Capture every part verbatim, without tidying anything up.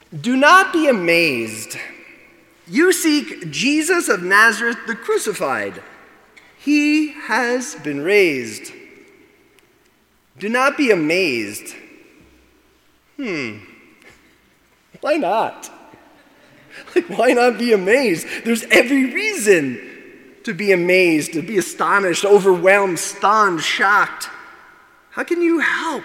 Do not be amazed. You seek Jesus of Nazareth, the crucified. He has been raised. Do not be amazed. Hmm. Why not? Like, why not be amazed? There's every reason to be amazed, to be astonished, overwhelmed, stunned, shocked. How can you help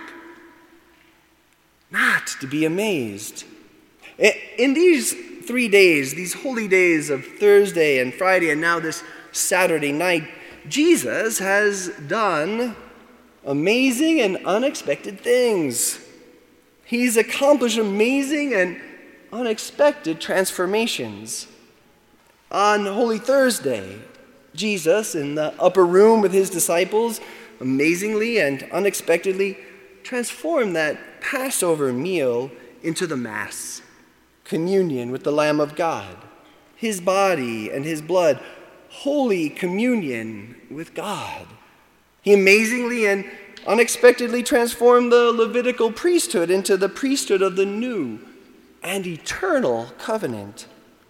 not to be amazed? In these three days, these holy days of Thursday and Friday and now this Saturday night, Jesus has done amazing and unexpected things. He's accomplished amazing and unexpected transformations. On Holy Thursday, Jesus, in the upper room with his disciples, amazingly and unexpectedly transformed that Passover meal into the Mass, communion with the Lamb of God, his body and his blood, holy communion with God. He amazingly and unexpectedly transformed the Levitical priesthood into the priesthood of the new and eternal covenant.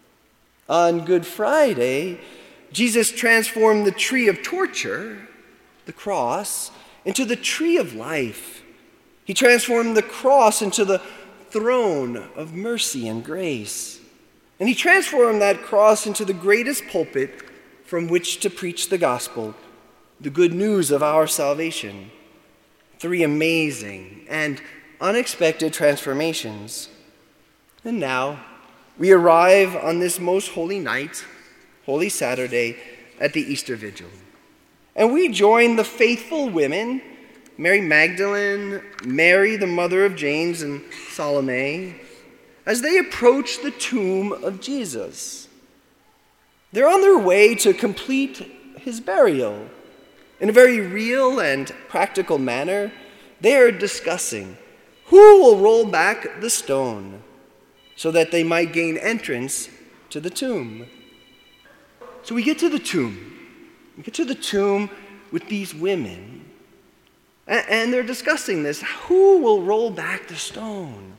On Good Friday, Jesus transformed the tree of torture, the cross, into the tree of life. He transformed the cross into the throne of mercy and grace. And he transformed that cross into the greatest pulpit from which to preach the gospel, the good news of our salvation. Three amazing and unexpected transformations. And now we arrive on this most holy night, Holy Saturday, at the Easter Vigil. And we join the faithful women, Mary Magdalene, Mary, the mother of James, and Salome, as they approach the tomb of Jesus. They're on their way to complete his burial. In a very real and practical manner, they are discussing who will roll back the stone so that they might gain entrance to the tomb. So we get to the tomb. We get to the tomb with these women, and they're discussing this. Who will roll back the stone?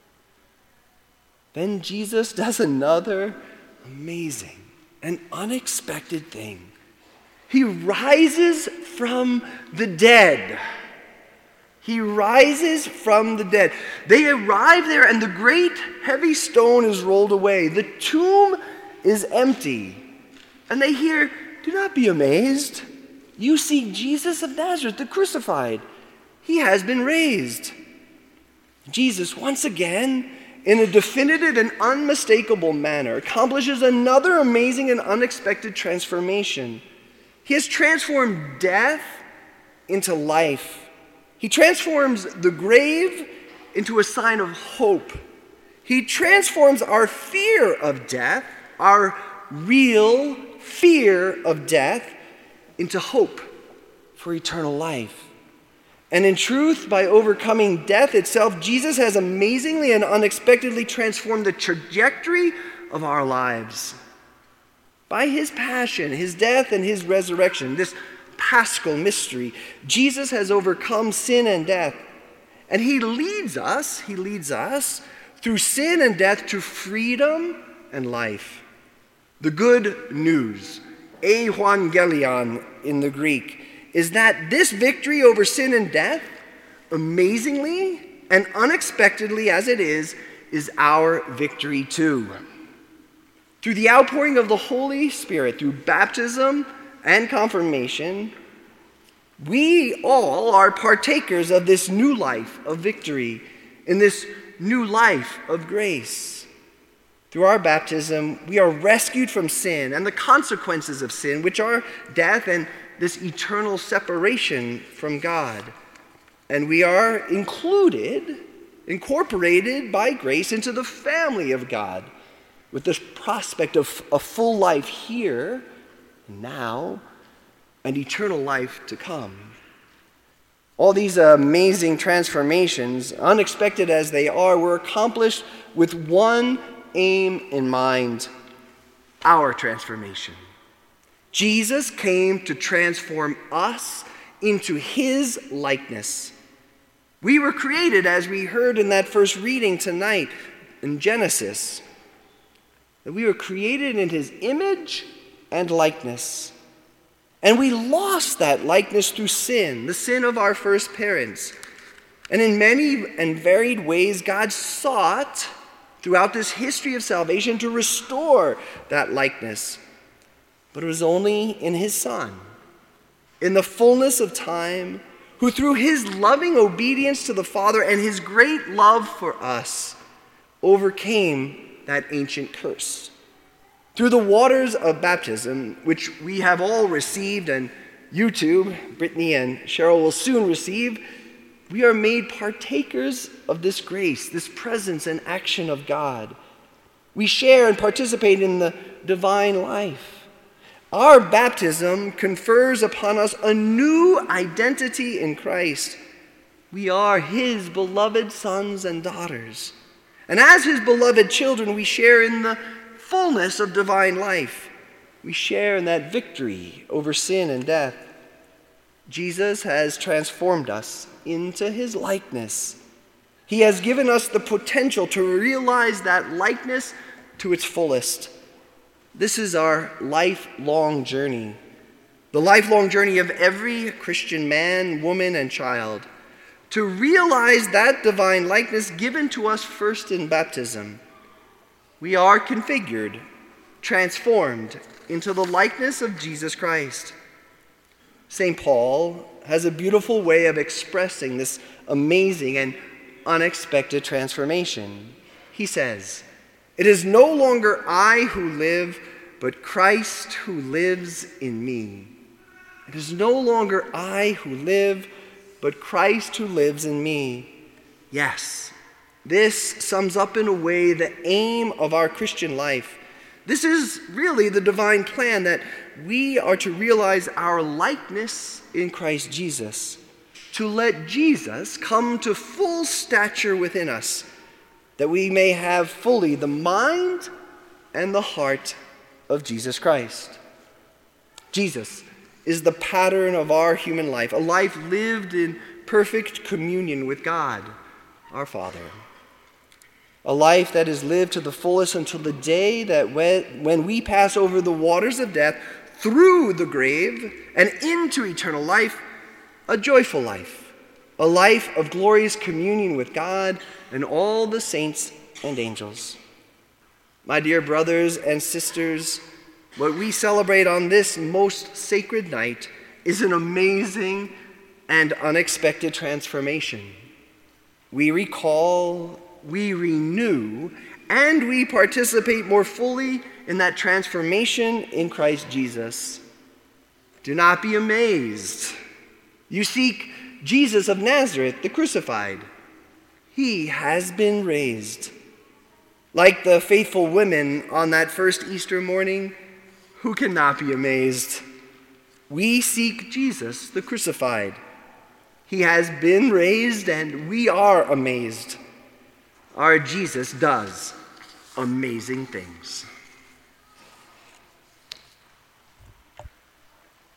Then Jesus does another amazing and unexpected thing. He rises from the dead. He rises from the dead. They arrive there, and the great heavy stone is rolled away. The tomb is empty. And they hear, "Do not be amazed. You seek Jesus of Nazareth, the crucified. He has been raised." Jesus, once again, in a definitive and unmistakable manner, accomplishes another amazing and unexpected transformation. He has transformed death into life. He transforms the grave into a sign of hope. He transforms our fear of death, our real fear of death, into hope for eternal life. And in truth, by overcoming death itself, Jesus has amazingly and unexpectedly transformed the trajectory of our lives. By his passion, his death, and his resurrection, this paschal mystery, Jesus has overcome sin and death. And he leads us, he leads us through sin and death to freedom and life. The good news, euangelion in the Greek, is that this victory over sin and death, amazingly and unexpectedly as it is, is our victory too. Through the outpouring of the Holy Spirit, through baptism and confirmation, we all are partakers of this new life of victory, in this new life of grace. Through our baptism, we are rescued from sin and the consequences of sin, which are death and this eternal separation from God. And we are included, incorporated by grace into the family of God, with the prospect of a full life here, now, and eternal life to come. All these amazing transformations, unexpected as they are, were accomplished with one aim in mind: our transformation. Jesus came to transform us into his likeness. We were created, as we heard in that first reading tonight, in Genesis that we were created in his image and likeness. And we lost that likeness through sin, the sin of our first parents. And in many and varied ways, God sought throughout this history of salvation to restore that likeness. But it was only in his Son, in the fullness of time, who through his loving obedience to the Father and his great love for us overcame that ancient curse. Through the waters of baptism, which we have all received, and you too, Brittany and Cheryl, will soon receive, we are made partakers of this grace, this presence and action of God. We share and participate in the divine life. Our baptism confers upon us a new identity in Christ. We are his beloved sons and daughters. And as his beloved children, we share in the fullness of divine life. We share in that victory over sin and death. Jesus has transformed us into his likeness. He has given us the potential to realize that likeness to its fullest. This is our lifelong journey, the lifelong journey of every Christian man, woman, and child, to realize that divine likeness given to us first in baptism. We are configured, transformed into the likeness of Jesus Christ. Saint Paul has a beautiful way of expressing this amazing and unexpected transformation. He says, "It is no longer I who live, but Christ who lives in me. It is no longer I who live, but Christ who lives in me." Yes, this sums up in a way the aim of our Christian life. This is really the divine plan, that we are to realize our likeness in Christ Jesus, to let Jesus come to full stature within us, that we may have fully the mind and the heart of Jesus Christ. Jesus is the pattern of our human life, a life lived in perfect communion with God, our Father. A life that is lived to the fullest until the day that when, when we pass over the waters of death, through the grave, and into eternal life, a joyful life, a life of glorious communion with God and all the saints and angels. My dear brothers and sisters, what we celebrate on this most sacred night is an amazing and unexpected transformation. We recall, we renew, and we participate more fully in that transformation in Christ Jesus. Do not be amazed. You seek Jesus of Nazareth, the crucified. He has been raised. Like the faithful women on that first Easter morning, who cannot be amazed? We seek Jesus, the crucified. He has been raised, and we are amazed. Our Jesus does amazing things.